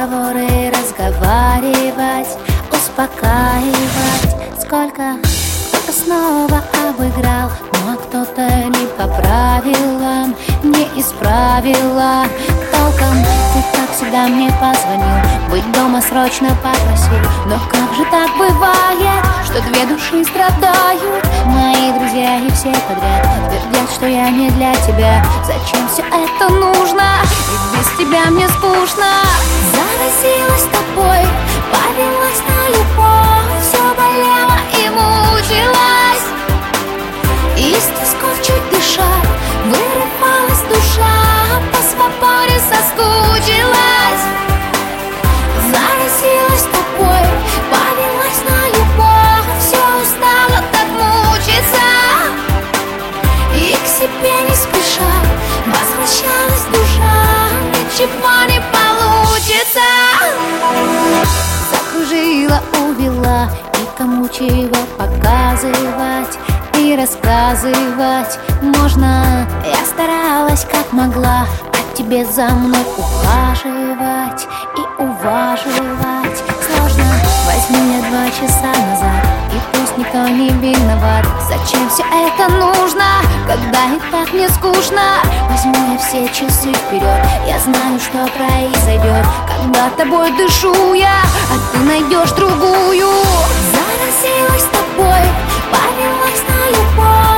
разговоры разговаривать, успокаивать. Сколько кто-то снова обыграл, но кто-то не по правилам не исправила толком. Ты, как всегда, мне позвонил, быть дома срочно попросил. Но как же так бывает, что две души страдают? Мои друзья и все подряд твердят, что я не для тебя. Зачем все это нужно? Ведь без тебя мне скучно. Заразилась тобой, повелась на любовь, все болело и мучилась, и с тоской чуть дыша вырывалась душа, по свободе соскучилась. Заразилась тобой, повелась на любовь, все устала так мучиться, и к себе не спеша возвращалась душа. Ничего не получится. Закружила, увела, никому чего показывать и рассказывать можно. Я старалась как могла, а тебе за мной ухаживать и уваживать сложно. Возьми я 2 часа назад, и пусть никто не виноват. Зачем все это нужно, когда и так мне скучно? Возьму я все часы вперед, я знаю, что произойдет, когда тобой дышу я, а ты найдешь другую. Заразилась тобой, повелась на любовь,